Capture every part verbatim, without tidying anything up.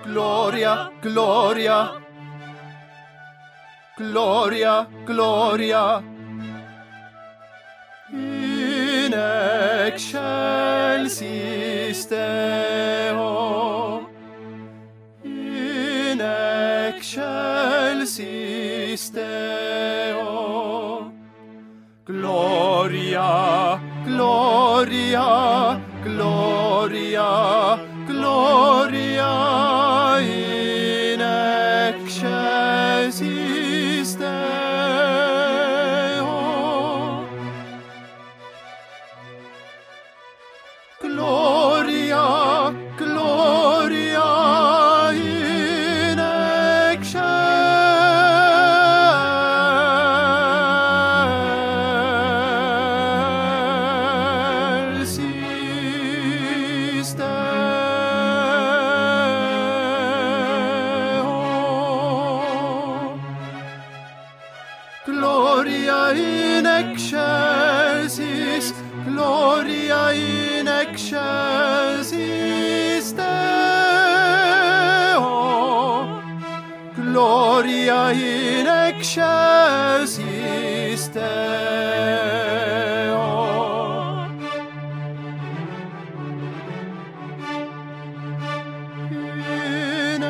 Gloria, Gloria, Gloria, Gloria, in excelsis Deo, in excelsis Deo. Gloria, Gloria, Gloria, Gloria in excelsis Deo. Gloria, Gloria in excelsis Deo. Gloria in excelsis, Gloria in excelsis Deo. Gloria in excelsis Deo. In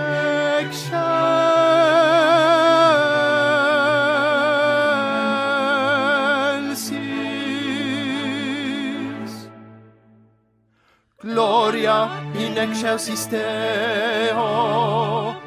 excelsis. Gloria in excelsis Deo.